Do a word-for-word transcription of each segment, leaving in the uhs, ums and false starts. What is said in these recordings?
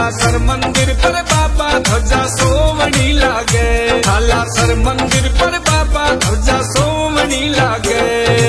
सर मंदिर पर बाबा ध्वजा सोवनी लागे। थाला सर मंदिर पर बाबा ध्वजा सोवनी लागे।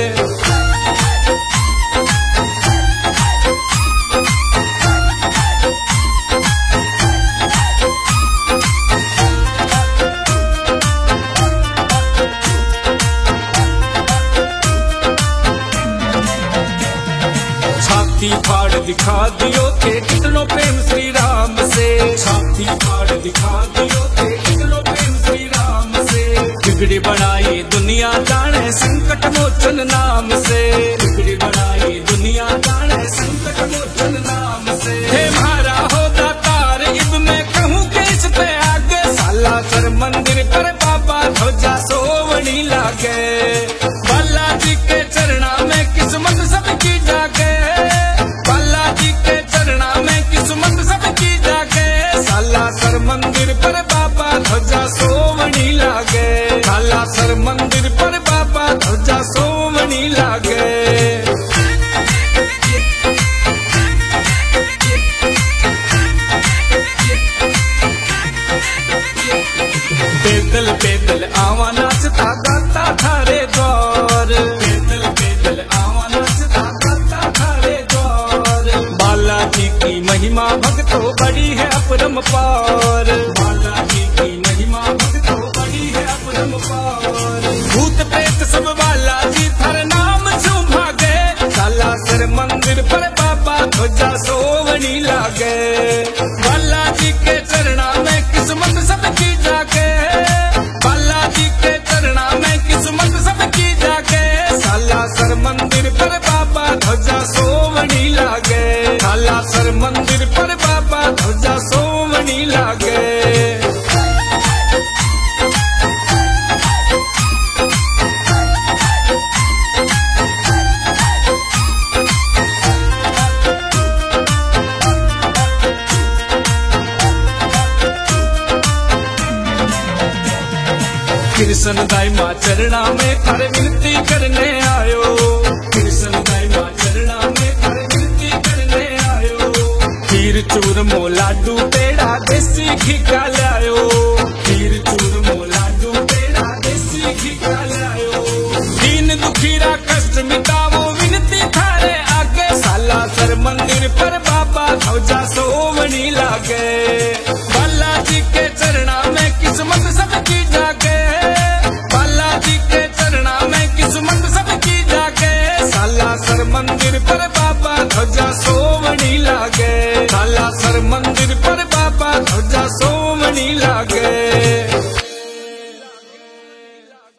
छाती फाड़ दिखा दियो के कितनो प्रेम श्री राम से। छाती फाड़ दिखा दियो के कितनो प्रेम श्री राम से। बिगड़ी बनाई दुनिया जाने संकट मोचन नाम से। बिगड़ी बनाई दुनिया जाने संकट मोचन नाम से। हे मारा हो दातार इब मैं कहूँ के इस पे आगे। साला सर मंदिर पर बाबा ध्वजा सोवनी लागे। बालाजी के चरणा में किस्मत सबकी जागे। सर मंदिर पर बाबा ध्वजा सोवनी लागे। थाला सर मंदिर पर बाबा ध्वजा सोवनी लागे। पैदल पैदल आवा नाचता गाता थारे द्वार। पैदल पैदल आवा नाचता गाता थारे द्वार। बालाजी की महिमा भक्तों बड़ी है अपरंपार। बालाजी की महिमा भक्तों बड़ी है अपरंपार। भूत प्रेत सब बालाजी थारे नाम क्यों भागे। साला सर मंदिर पर बाबा ध्वजा सोवनी लागे। बालाजी के चरणा में किस्मत सबकी जागे। बालाजी के चरणा में किस्मत सबकी जागे। साला सर मंदिर पर बाबा ध्वजा सोवनी लागे। थाला सर मंदिर पर बाबा ध्वजा सोवनी लागे। कृष्ण दाई माँ चरणा में थारे विनती करने आयो। कृष्ण दाई माँ चरणा में थारे विनती करने आयो। खीर चूर मो लाडू पेड़ा देसी घी का लायो। खीर चूर मो लाडू पेड़ा देसी घी का लायो। दीन दुखीरा कष्ट मिटावो विनती थारे आगे। साला सर मंदिर पर बाबा ध्वजा सोवनी लागे। बालाजी के चरणा में किस्मत सबकी जागे। बालाजी के चरणा में किस्मत सबकी जागे। साला सर मंदिर पर बाबा ध्वजा सोवनी लागे। थाला सर मंदिर पर बाबा ध्वजा सोवनी लागे।